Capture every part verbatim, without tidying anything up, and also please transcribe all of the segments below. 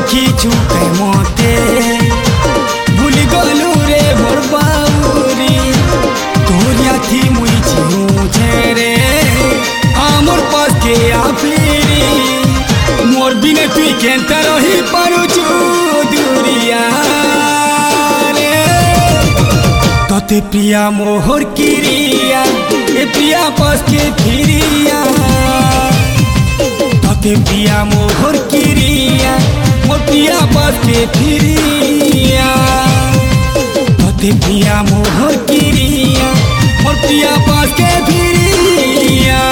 কিছু মতে ভুলি গলু রে মোর বাউরি তোরিয়া থি মুই ছিউছে রে আমার পাশে আফিরি মোর বিনে তুই কেনতা রহি পারুছু দুরিয়া রে তোতে প্রিয়া মোহর কিরিয়া এ প্রিয়া পাশে ফিরিয়া তোতে প্রিয়া মোহর কিরিয়া মোর প্রিয়া পাশে ফিরিয়া তোতে প্রিয়া মোহর কিরিয়া মোর প্রিয়া পাশে ফিরিয়া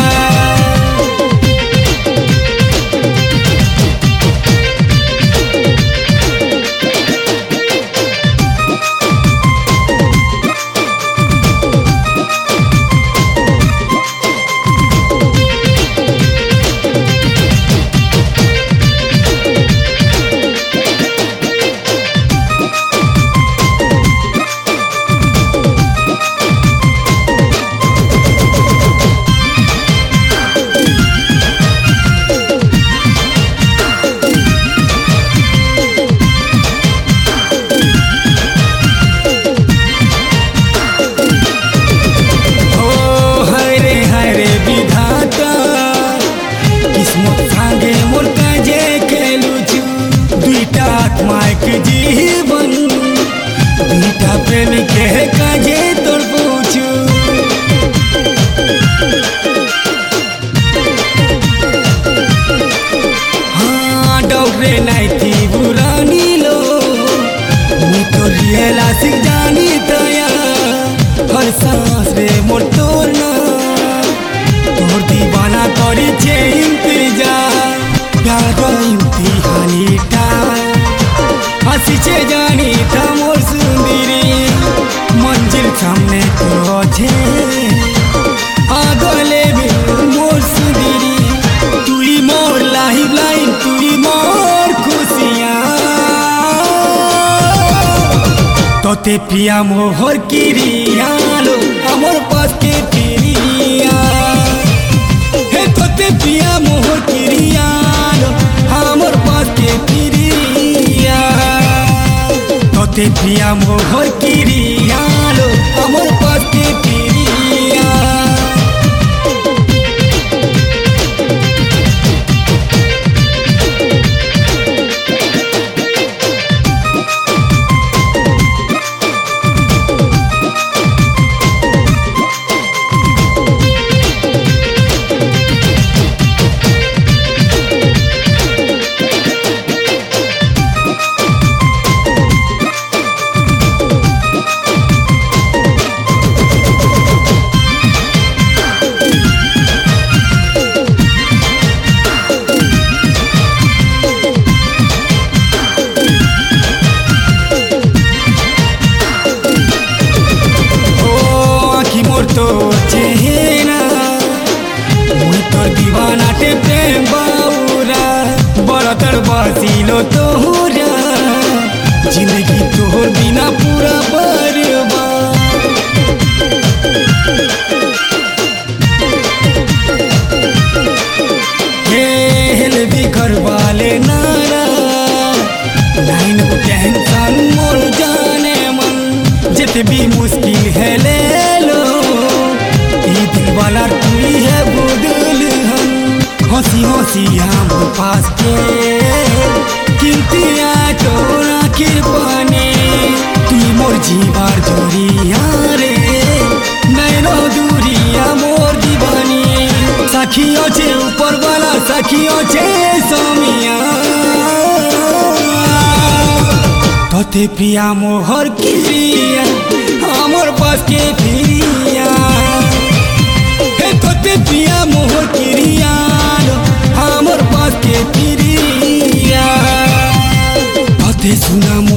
जीवन बीटा प्रेम के काजे तोड़ पूछू हाँ डॉक्टरे नहीं थी बुरानी लो मैं तो रियला सिख जानी तया हर सांस रे मोर तोड़ना तोड़ दीवाना तोड़ी चे इंतजार प्यार इम्तिहानी टा हसीचे जानी था मोर सुंदरी मंजिल सामने तो छे आगले में मोर सुंदरी तुई मोर लाइफ लाइन तुई मोर खुशियाँ तोते प्रिया मोहर किरिया लो हमर पास के पिरिया हे तोते प्रिया मोहर किरिया लो हमर पास के पिरिया তোতে প্রিয়া মোহর কিরিয়া লো আমার পাশে ফিরিয়া तो चेहरा मुई तोर दीवानाटे प्रेम बाउरा बड़ा तड़बासीलो तोहरा जिंदगी तोहर बिना पूरा बर्बाद हे हेल भी घर वाले नारा लाइन को टेंशन मोर जाने मन जित भी मुश्किल है ले लो दिल वाला तुई है बुदल हम हंसी हंसी हम पास के किंतिया तो आखिर पाने तुई मोर जीवार जोरिया रे नैनो दूरिया मोर दीवानी सखियों चे ऊपर वाला सखियों चे सोमिया तोते प्रिया मोहर किरिया हमर पास के फिरिया তোতে প্রিয়া মোহর কিরিয়া আমার পাশে ফিরিয়া পথে সুনাম